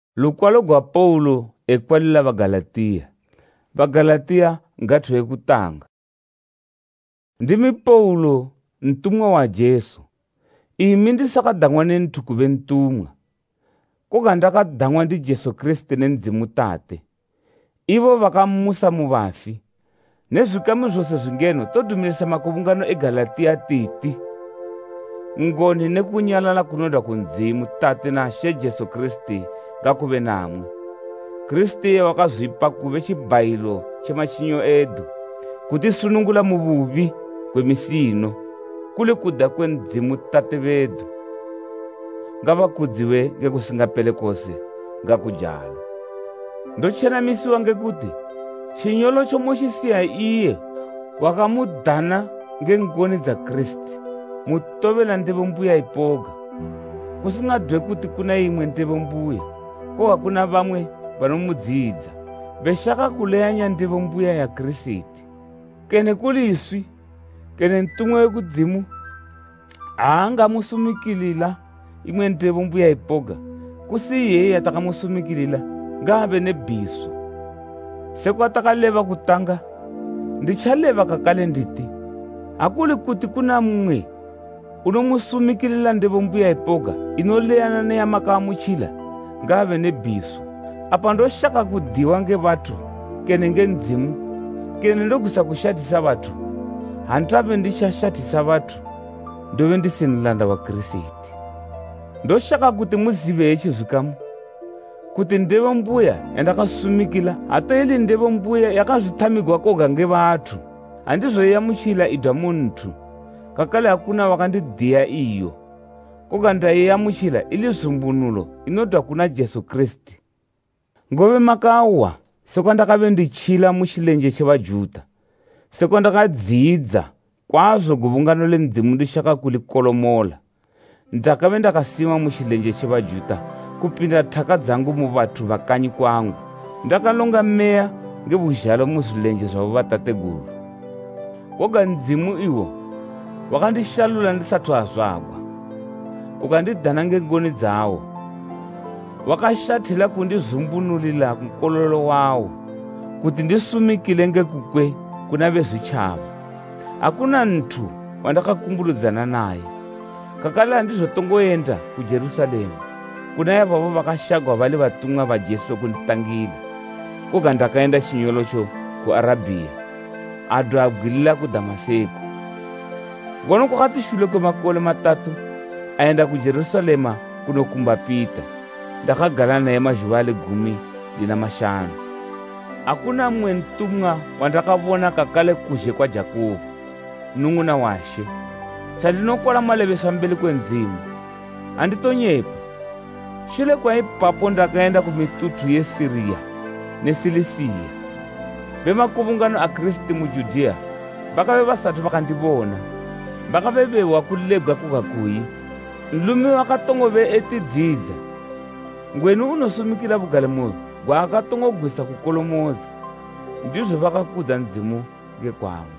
Lukwalo gwa Paulo ekwalila Vagalatiya ngatho ekutanga. Ndimi Paulo ntumwa wa Jesu. Imi ndisakadangwa ni nthuku bentumwa. Koga ndakadangwa ndi Jesu Kristu ne Ndzimu Tate. Ivo vakamusa muvafi. Nezvikamu zvose zvingeno todumilisa makuvungano eGalatiya titi. Ngoni nekunyalala kunoda kundzimu Tate na She Jesu Kristu ngakuve namwe. Kristu wakazvipa kuve chibayilo chemachinyo edu, kuti sunungula muvuvi kwemisi ino, kule kuda kwendzimu Tate vedu. Ngavakudziwe ngekusingapele kose ngakujalo. Ndochenamisiwa ngekuti chinyolo chomochisiya iye wakamudhana ngengoni dza Kristu, mutovela ndevo mbuya ipoga. Kusingadwe kuti kuna imwe ndevo mbuya, koga kuna vamwe vanomudzidza veshaka kuleyanya ndevo mbuya ya Kristu. Kene kuli iswi, kene ntumwe wekudzimu haangamusumikilila imwe ndevo mbuya ipoga, kusi yeye atakamusumikilila ngave nebhiso. Seku atakaleva kutanga, ndichaleva kakale nditi, hakuli kuti kuna mwe unomusumikilila ndevo mbuya ipoga inoleyana neyamakamuchila ngave nebhiso. Apa ndoshaka kudiwa ngevatu kene ngendzimu, kene ndokusa kushatisa vatu. Handave ndichashatisa vatu, ndove ndisinilanda wa Kristu. Ndoshaka kuti muzive echi zvikamu, kuti ndevo mbuya yandakasumikila hatoili ndevo mbuya yakazvitamigwa koga ngevatu. Handizvo yamuchila idwa muntu, kakale hakuna wakandidhiya iyo, koga ndaiyamuchila ili zumbunulo inodwa kuna Jesu Kristu. Ngove makawa sekwandakave ndichila muchilenje chevaJudha, sekwandakadzidza kwazvo guvungano lendzimu ndishaka kulikolomola. Ndakave ndakasima muchilenje chevaJudha kupinda thaka dzangu muvatu vakanyi kwangu. Ndakalonga meya ngevuzhalo muzvilenje zvavo vatateguru. Koga ndzimu iwo wakandishalula ndisati wazvagwa, ukandidhana ngengoni dzawo. Wakashatila kundizumbunulila mkololo wawo, kuti ndisumikile ngekukwe kuna vezvichava. Hakuna nthu wandakakumbuludzana naye, kakale handizotongoenda kuJerusalemu kuna yavavo vakashagwa vali vatumwa vaJesu kunditangila. Koga ndakaenda chinyolocho kuArabhiya, adu agwilila kuDhamaseko. Ngono kwakati shure kwemakole 3 aenda kuJerusalema kunokumba Pita. Ndakagala naye mazuva 15. Hakuna mwe ntumwa wandakavona kakale kuzhe kwa Jakobo, nung'una washe. Chandinokola maleveswa mbele kwendzimu, handitonyepa. Shure kwa ipapo ndakaenda kumitutu yeSiriya neSilisiya. Vemakuvungano aKristu muJudea vakave vasati vakandivona, vakave vewa kulegwa kukakuyi. Nlume wakatongove etidzidza, ngwenu unosumikila vugalemoyo gwakatongogwisa kukolomoza. Ndizvo vakakudza ndzimu ngekwangu.